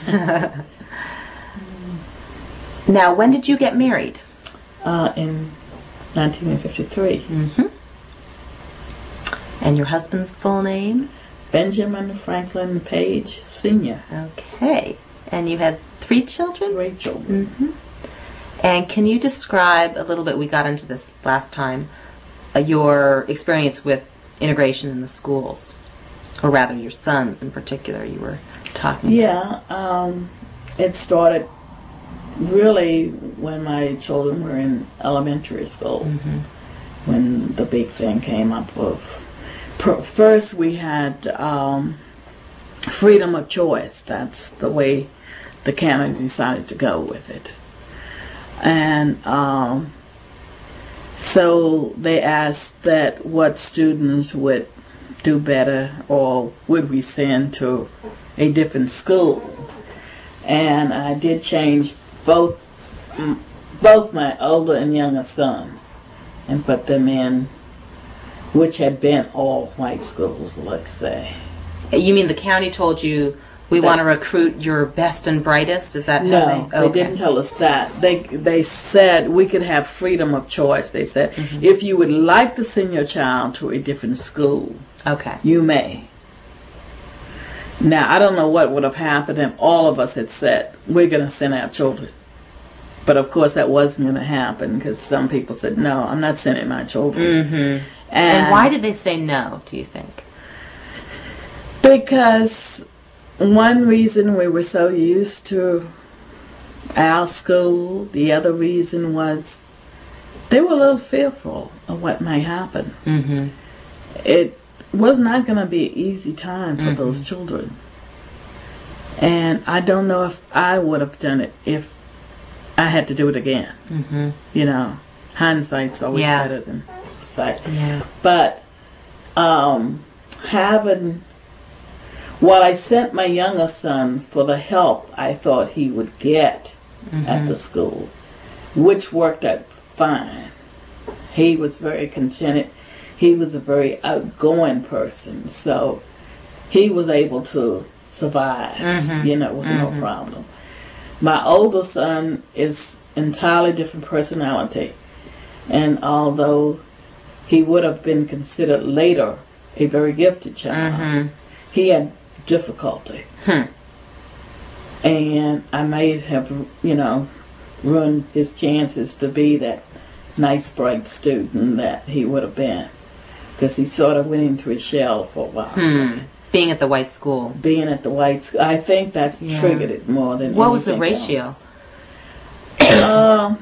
Now, when did you get married? Uh, in nineteen fifty-three, Mm-hmm. And your husband's full name? Benjamin Franklin Page Senior Okay. And you had three children? Three children. Mm-hmm. And can you describe a little bit, we got into this last time, uh, your experience with integration in the schools? Or rather, your sons in particular, you were talking Yeah, um, it started really when my children were in elementary school, about. Mm-hmm. when the big thing came up of. First, we had um, freedom of choice. That's the way the county decided to go with it. And um, so they asked that what students would do better or would we send to a different school. And I did change both mm, both my older and younger son and put them in which had been all white schools, let's say. You mean the county told you, we That- want to recruit your best and brightest? Is that how No, they... they didn't tell us that. They they said we could have freedom of choice. They said, Mhm. if you would like to send your child to a different school, Okay. you may. Now, I don't know what would have happened if all of us had said, we're going to send our children. But of course, that wasn't going to happen because some people said, no, I'm not sending my children. Mm-hmm. And, And why did they say no, do you think? Because one reason we were so used to our school, the other reason was they were a little fearful of what might happen. Mm-hmm. It was not going to be an easy time for Mm-hmm. those children. And I don't know if I would have done it if I had to do it again. Mm-hmm. You know, hindsight's always Yeah. better than sight. Yeah. But um, having, while I sent my younger son for the help I thought he would get Mm-hmm. at the school, which worked out fine. He was very contented. He was a very outgoing person, so he was able to survive, Mhm. you know, with Mhm. no problem. My older son is entirely different personality, and although he would have been considered later a very gifted child, Mhm. he had difficulty. Hmm. And I may have, you know, ruined his chances to be that nice, bright student that he would have been. Because he sort of went into his shell for a while. Hmm. Being at the white school. Being at the white school, I think that's Yeah. triggered it more than What was the anything ratio? else. Um,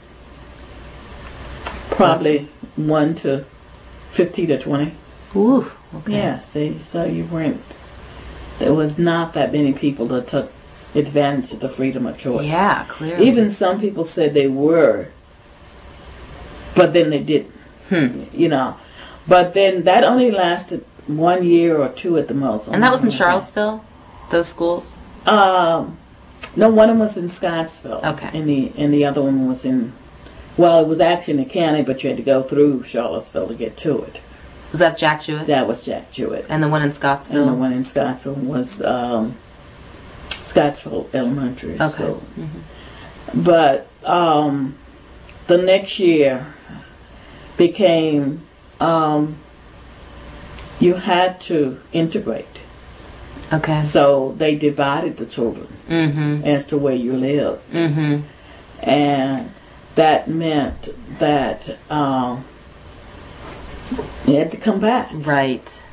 probably one to fifty to twenty. Ooh. Okay. Yeah, see, so you weren't, there was not that many people that took advantage of the freedom of choice. Yeah, clearly. Even some people said they were, but then they didn't, Hmm. you know. But then that only lasted one year or two at the most. And that was in Charlottesville? Those schools? Um, no, one of them was in Scottsville. Okay. And the, and the other one was in, well, it was actually in the county, but you had to go through Charlottesville to get to it. Was that Jack Jewett? That was Jack Jewett. And the one in And the Scottsville? one in Scottsville was um, Scottsville Elementary Okay. School. Mhm. But um, the next year became, um, you had to integrate. Okay. So they divided the children Mm-hmm. as to where you lived. Mm-hmm. And that meant that um, you had to come back. Right.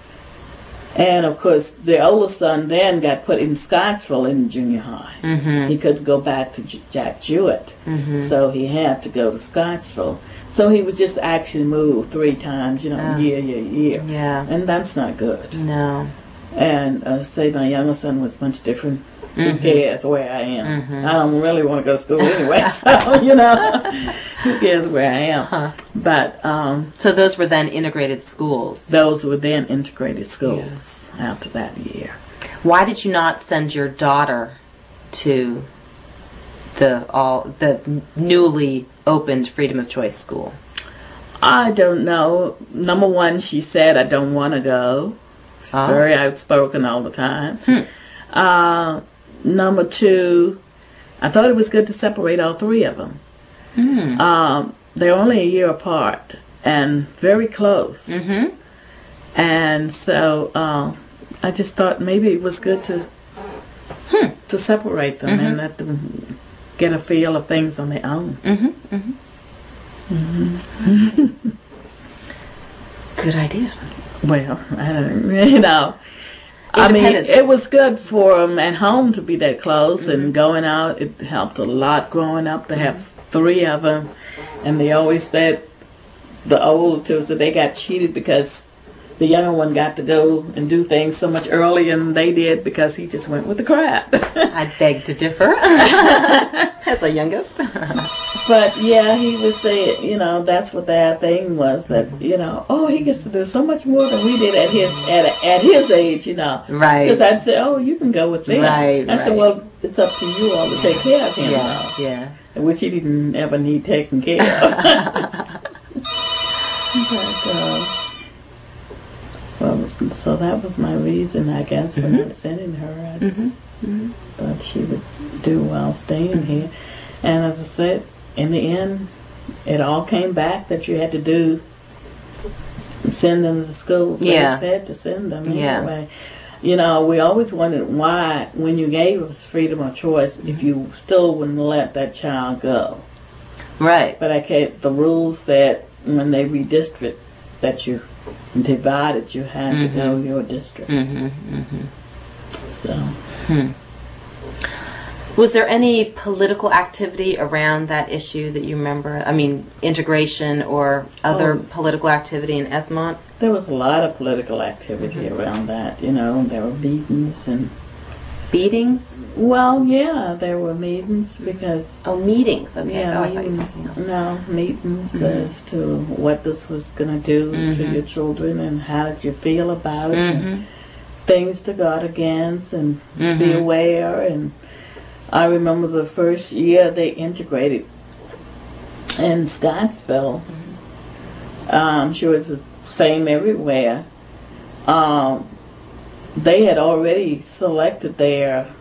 And of course, the older son then got put in Scottsville in junior high. Mm-hmm. He couldn't go back to J- Jack Jewett, Mm-hmm. so he had to go to Scottsville. So he was just actually moved three times, you know, Ah. year, year, year. Yeah. And that's not good. No. And uh, say my younger son was much different. Who Mhm. cares where I am? Mhm. I don't really want to go to school anyway, so, you know, who cares where I am? Huh. But um, So those were then integrated schools. those were then integrated schools after that year. Why did you not send your daughter to the all the newly opened Freedom of Choice school? I don't know. Number one, she said, I don't want to go. She's Oh. very outspoken all the time. Hmm. Uh, number two, I thought it was good to separate all three of them. Mm. Um, they're only a year apart and very close. Mm-hmm. And so uh, I just thought maybe it was good to Hmm. to separate them Mhm. and let them get a feel of things on their own. Mm-hmm. Mm-hmm. Good idea. Well, I don't, you know, I mean, Independence. it was good for them at home to be that close, and going out, it helped a lot growing up to have three of them. And they always said, the older two, that they got cheated because the younger one got to go and do things so much earlier than they did because he just went with the crowd. I beg to differ. As the youngest. But yeah, he was saying, you know, that's what that thing was, that, you know, oh, he gets to do so much more than we did at his at, at his age, you know. Right. Because I'd say, oh, you can go with them. Right, I said, right. well, it's up to you all to take care of him, Yeah. though. Yeah. Which he didn't ever need taken care of. But, uh, well, so that was my reason, I guess, for not sending her. I just Mhm. thought she would do well staying here. And as I said, in the end, it all came back that you had to do, send them to schools. Yeah. They said to send them Yeah. anyway. You know, we always wondered why, when you gave us freedom of choice, if you still wouldn't let that child go. Right. But I can't, the rules said when they redistrict that you divided, you had to go your district. Mm-hmm. Mm-hmm. So. Hmm. Was there any political activity around that issue that you remember? I mean, integration or other Oh. political activity in Esmont? There was a lot of political activity mm-hmm. around that. You know, there were meetings and beatings. Well, yeah, there were meetings because oh, meetings. Okay. Yeah, oh, meetings. I thought you said no meetings mm-hmm. as to what this was going to do mm-hmm. to your children and how did you feel about it. Mm-hmm. And things to guard against and mm-hmm. be aware. And I remember the first year they integrated in Scottsville. Mm-hmm. uh, I'm sure it's the same everywhere. Um, they had already selected their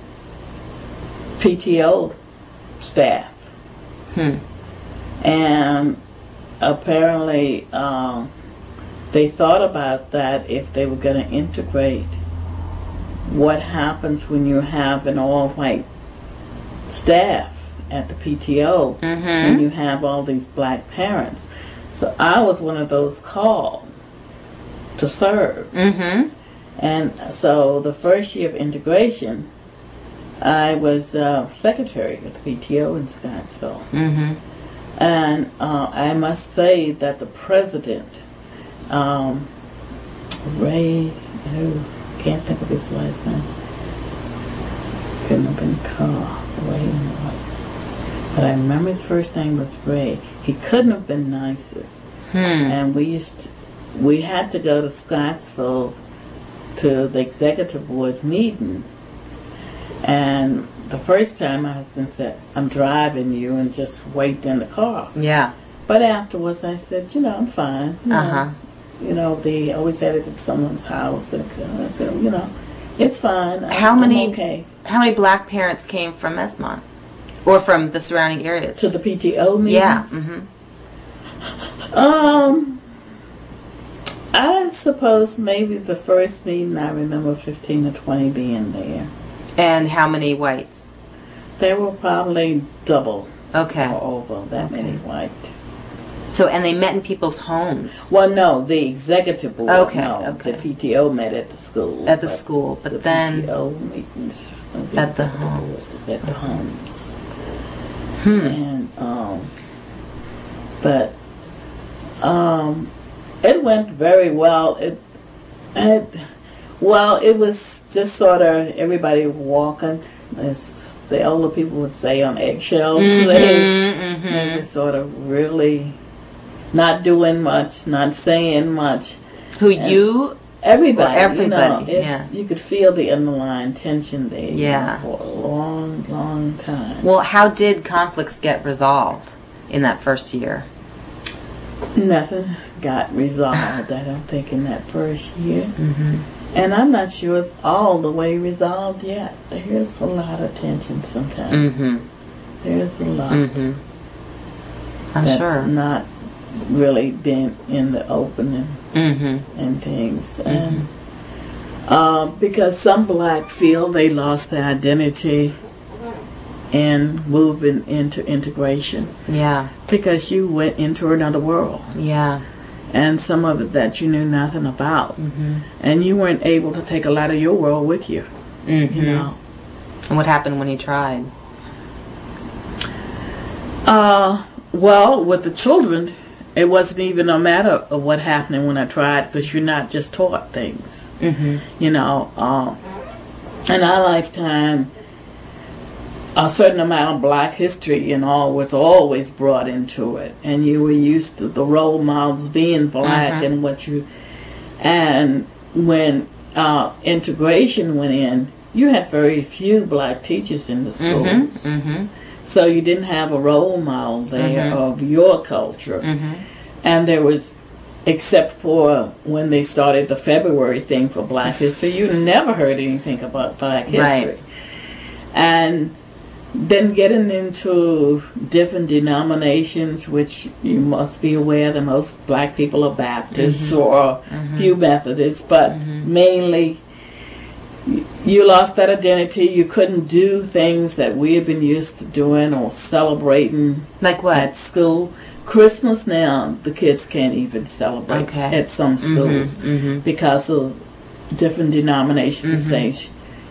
P T O staff. Hmm. And apparently um, they thought about that if they were going to integrate. What happens when you have an all-white staff at the P T O mm-hmm. and you have all these black parents? So I was one of those called to serve. Mm-hmm. And so the first year of integration, I was uh, secretary of the P T O in Scottsville. Mm-hmm. And uh, I must say that the president, um, Ray, oh, can't think of his last name. Couldn't have been Carl, Ray, but I remember his first name was Ray. He couldn't have been nicer. Hmm. And we used to, we had to go to Scottsville to the executive board meeting. And the first time my husband said, I'm driving you and just wait in the car. Yeah. But afterwards I said, you know, I'm fine. You uh-huh. know, you know, they always had it at someone's house. And I said, you know, it's fine. How I'm many, okay. How many black parents came from Esmont? Or from the surrounding areas? To the P T O meetings? Yeah. Mm-hmm. Um, I suppose maybe the first meeting I remember fifteen or twenty being there. And how many whites? There were probably double. Okay. Or over that okay. many white. So, and they met in people's homes? Well, no, the executive board. Okay, no, okay. The P T O met at the school. At the school, but the then... P T O meetings. The at the homes. At the homes. Hmm. And, um, but, um, it went very well. It, it, well, it was just sort of everybody walking, as the older people would say, on eggshells. Mm-hmm, they, mm-hmm. they were sort of really not doing much, not saying much. Who, and you? Everybody. Everybody, you know, yeah. You could feel the underlying tension there yeah. you know, for a long, long time. Well, how did conflicts get resolved in that first year? Nothing got resolved, I don't think, in that first year. Mm-hmm. And I'm not sure it's all the way resolved yet. There's a lot of tension sometimes. Mm-hmm. There's a lot. Mm-hmm. I'm that's sure. not really been in the open and, mm-hmm. and things. Mm-hmm. And uh, because some black feel they lost their identity in moving into integration. Yeah. Because you went into another world. Yeah. And some of it that you knew nothing about. Mm-hmm. And you weren't able to take a lot of your world with you. Mm-hmm. You know. And what happened when you tried? Uh, well, with the children, it wasn't even a matter of what happened when I tried, because you're not just taught things. Mm-hmm. You know, um, in our lifetime, a certain amount of black history and all was always brought into it, and you were used to the role models being black mm-hmm. and what you, and when uh, integration went in, you had very few black teachers in the schools. Mm-hmm. Mm-hmm. So you didn't have a role model there mm-hmm. of your culture. Mm-hmm. And there was, except for when they started the February thing for Black History, you never heard anything about Black history. Right. And then getting into different denominations, which you must be aware that most black people are Baptists mm-hmm. or mm-hmm. few Methodists, but mm-hmm. mainly you lost that identity. You couldn't do things that we had been used to doing or celebrating. Like what? At school. Christmas now, the kids can't even celebrate okay. at some schools mm-hmm. Mm-hmm. because of different denominations mm-hmm. say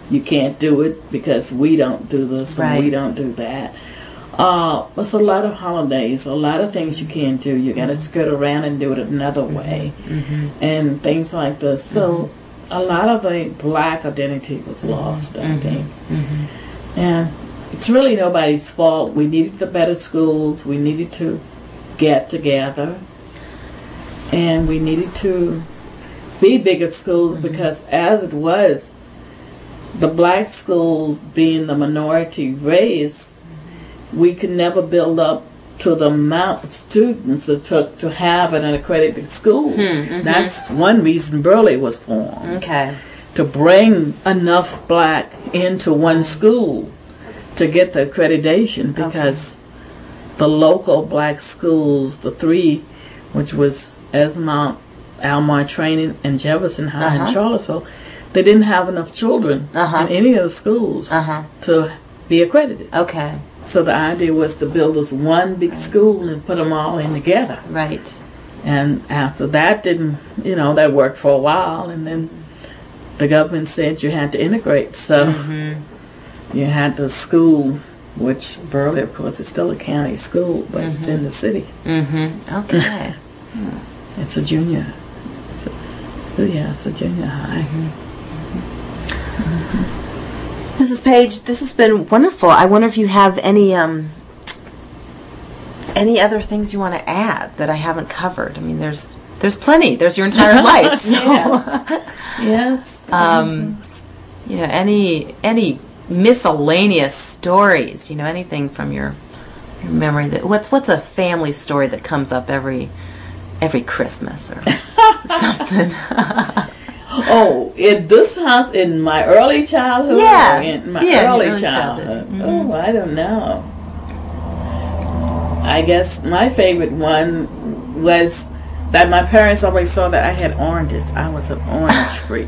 you can't do it because we don't do this and Right. we don't do that. Uh, it's a lot of holidays, a lot of things you can't do. You got to skirt around and do it another way, Mm-hmm. and things like this. So a lot of the black identity was lost, I Mhm. think. Mm-hmm. And it's really nobody's fault. We needed the better schools. We needed to get together, and we needed to be bigger schools because as it was, the black school being the minority race, we could never build up to the amount of students it took to have an accredited school. Mm-hmm. That's one reason Burley was formed, Okay. to bring enough black into one school to get the accreditation, because the local black schools, the three, which was Esmont, Almar Training, and Jefferson High Uh-huh. in Charlottesville, they didn't have enough children Uh-huh. in any of the schools Uh-huh. to be accredited. Okay. So the idea was to build this one big school and put them all in together. Right. And after that didn't, you know, that worked for a while, and then the government said you had to integrate. So Mm-hmm. you had the school, which Burley, of course, is still a county school, but it's in the city. Mm-hmm. Okay. It's a junior. It's a, yeah, it's a junior high. Missus Page, this has been wonderful. I wonder if you have any um, any other things you want to add that I haven't covered. I mean, there's there's plenty. There's your entire life. So, Yes. Yes. um, you know, any any miscellaneous stories. You know, anything from your, your memory. That what's what's a family story that comes up every every Christmas or something. Oh, in this house, in my early childhood? Yeah. Or in my Yeah, in early, early childhood. childhood. Mhm. Oh, I don't know. I guess my favorite one was that my parents always saw that I had oranges. I was an orange freak.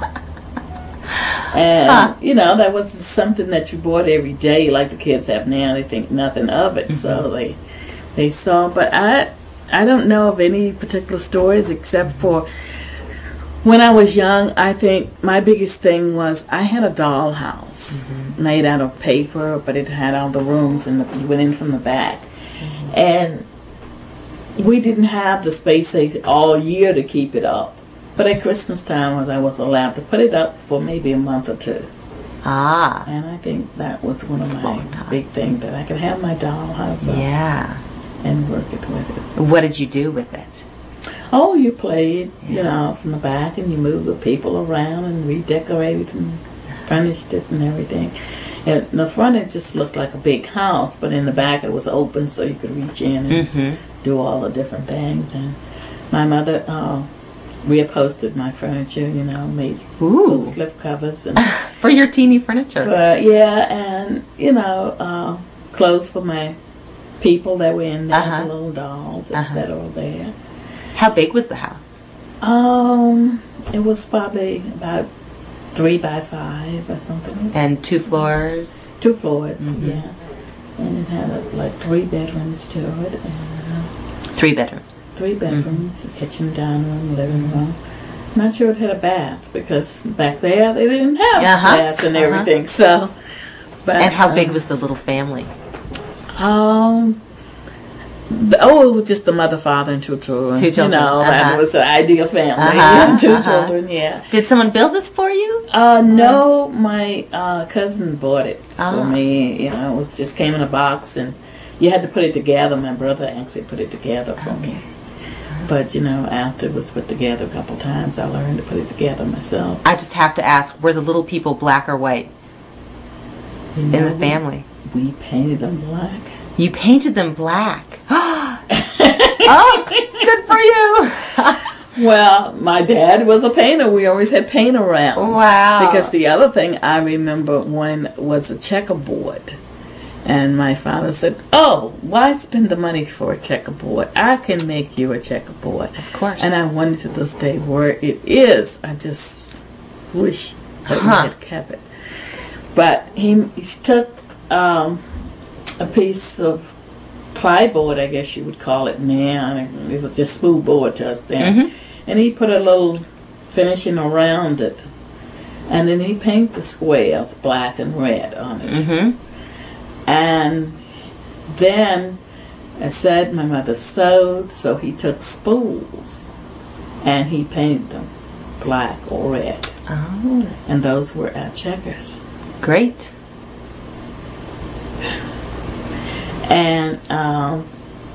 And, Huh. you know, that was something that you bought every day like the kids have now. They think nothing of it. So they they saw. But I, I don't know of any particular stories except for when I was young. I think my biggest thing was I had a dollhouse made out of paper, but it had all the rooms, and you went in from the back. And we didn't have the space say, all year to keep it up. But at Christmas time, was I was allowed to put it up for maybe a month or two. Ah. And I think that was one of my Long time. big things, that I could have my dollhouse up Yeah. and work it with it. What did you do with it? Oh, you played, you know, from the back, and you moved the people around and redecorated and furnished it and everything. And in the front, it just looked like a big house, but in the back, it was open so you could reach in and Mm-hmm. do all the different things. And my mother uh, reupholstered my furniture, you know, made little Ooh. slip covers and For your teeny furniture. uh, yeah, and you know, uh, clothes for my people that were in there, Uh-huh. the little dolls, Uh-huh. et cetera. There. How big was the house? Um, it was probably about three by five or something. It was And two floors? two floors, Mhm. yeah. And it had uh, like three bedrooms to it, and uh, Three bedrooms. three bedrooms, a kitchen, dining room, living room. Not sure it had a bath because back there they didn't have Uh-huh, baths and uh-huh. everything. So, but And how big uh, was the little family? Um. The, oh, it was just the mother, father, and two children. Two children, You know, uh-huh. that was the ideal family. Uh-huh, two uh-huh. children, yeah. Did someone build this for you? Uh, no, my uh, cousin bought it Ah. for me. You know, it was, just came in a box, and you had to put it together. My brother actually put it together for me. But, you know, after it was put together a couple times, I learned to put it together myself. I just have to ask, were the little people black or white You in know, the family? We, we painted them black. You painted them black. Oh, good for you. Well, my dad was a painter. We always had paint around. Wow. Because the other thing I remember one was a checkerboard. And my father said, oh, why spend the money for a checkerboard? I can make you a checkerboard. Of course. And I wonder to this day where it is. I just wish that Huh. we had kept it. But he, he took um, a piece of plyboard, I guess you would call it now. and It was just smooth board to us then. Mhm. And he put a little finishing around it. And then he painted the squares black and red on it. Mm-hmm. And then I said my mother sewed, so he took spools and he painted them black or red. Oh. And those were our checkers. Great. And um,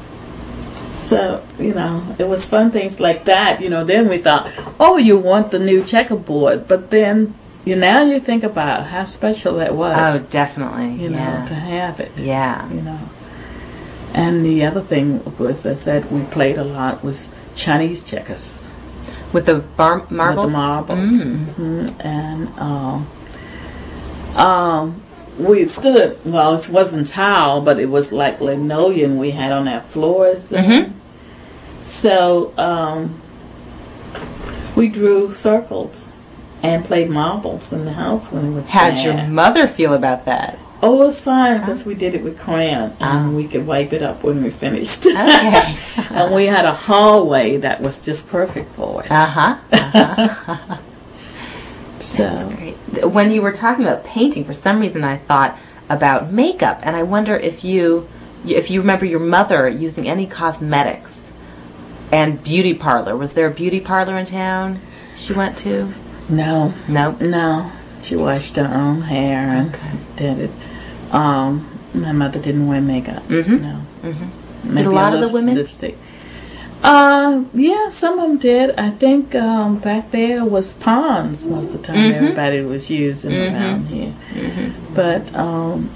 so, you know, it was fun things like that. You know, then we thought, oh, you want the new checkerboard. But then, you now you think about how special that was. Oh, definitely. You know, yeah. to have it. Yeah. You know. And the other thing was, I said we played a lot was Chinese checkers. With the bar- marbles? With the marbles. Mm. Mm-hmm. And um, um, we stood, well, it wasn't tile, but it was like linoleum we had on our floors. Mm-hmm. So um, we drew circles and played marbles in the house when it was How'd bad. your mother feel about that? Oh, it was fine because we did it with crayon and Oh. we could wipe it up when we finished. Okay. And we had a hallway that was just perfect for it. Uh-huh. Uh-huh. So, That's great. When you were talking about painting, for some reason I thought about makeup, and I wonder if you, if you remember your mother using any cosmetics and beauty parlor. Was there a beauty parlor in town she went to? no, No. no. She washed her own hair and Okay. did it. Um, my mother didn't wear makeup. Mhm. No. Mm-hmm. Maybe Did a lot of the lips- women? Lipstick. Uh, yeah, some of them did. I think um, back there was Pond's most of the time. Mhm. Everybody was using Mhm. around here. Mm-hmm. But um,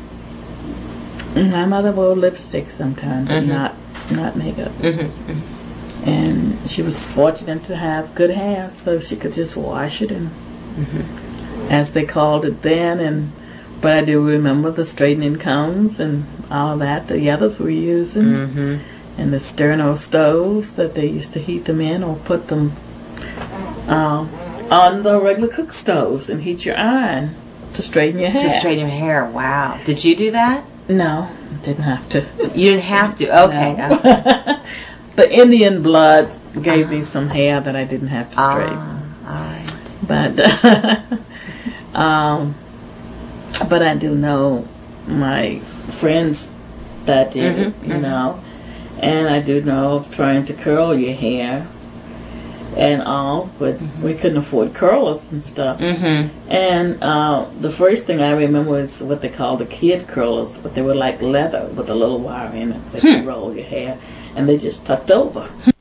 my mother wore lipstick sometimes, but Mhm. not not makeup. Mm-hmm. And she was fortunate to have good hair, so she could just wash it and, Mm-hmm. as they called it then. And but I do remember the straightening combs and all that the others were using, Mm-hmm. and the sterno stoves that they used to heat them in or put them uh, on the regular cook stoves and heat your iron to straighten your hair. To straighten your hair. Wow. Did you do that? No, didn't have to. You didn't have to. Okay. No. Okay. The Indian blood gave me some hair that I didn't have to straighten. Ah, all right. But um, but I do know my friends that did it, Mhm, you mhm. know, and I do know of trying to curl your hair and all, but we couldn't afford curlers and stuff. Mm-hmm. And uh, the first thing I remember was what they called the kid curlers, but they were like leather with a little wire in it that you roll your hair, and they just tucked over.